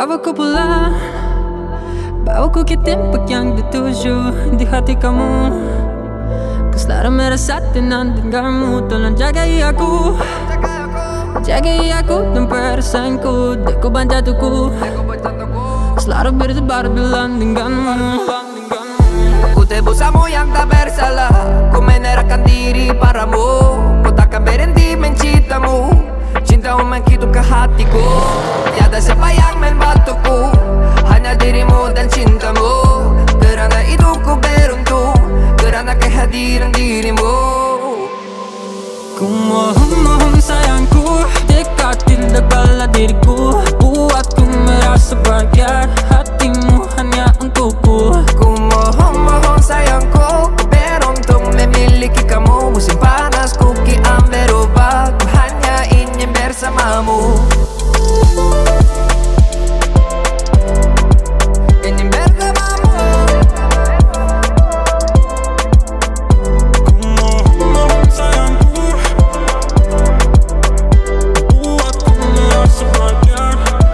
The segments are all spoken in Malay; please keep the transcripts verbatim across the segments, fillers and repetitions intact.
Bawa ku pulang, bawa ku ke tempat yang dituju di hati kamu. Ku selalu merasa tenang denganmu. Tolong jagai aku, jagai aku dan perasaanku. Deku banjatuku selalu bertebar bilang denganmu. Ku tebusamu yang tak bersalah. Ku menyerahkan diri padamu. Ku takkan berhenti mencintamu. Cintamu menghidup ke hatiku. Tiada siapa yang membantuku, hanya dirimu dan cintamu. Kerana itu ku beruntung, kerana kehadiran dirimu. Ku mohon-mohon sayangku, dekatilah kepala diriku. Buatku merasa bahagia, hatimu hanya untukku. Ku mohon-mohon sayangku, ku beruntung memiliki kamu. Musim panas ku kian berubah, ku hanya ingin bersamamu. Ingin bersamamu. Ku mohon-mohon sayangku, buatku merasa bahagia.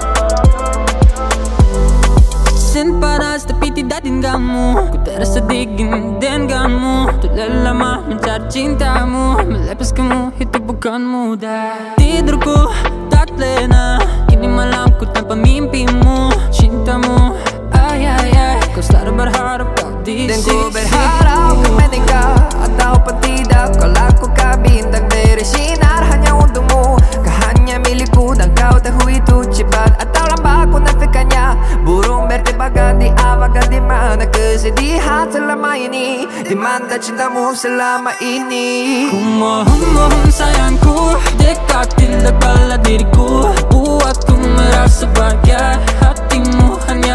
Sen panas tapi tidak denganmu. Ku terasa dingin denganmu. Telah lama mencari cintamu. Melepas kamu itu bukan mudah. Tidurku tak lena, kini malamku tanpa mimpimu. Cintamu, ay ay ay, kau selalu berharap kau di Dan sisiku. ku berharap kau menikah ataupun tidak. Kau lakukan bintang dari sinar hanya untukmu. Kau hanya milikku dan kau tahu itu cepat atau lambat ku nafikannya. Burung bertebakan di awan, di mana kesedihan selama ini, di mana cintamu selama ini. Ku mohon-mohon sayangku, dekatilah kepala diriku. Buatku merasa bahagia, hatimu hanya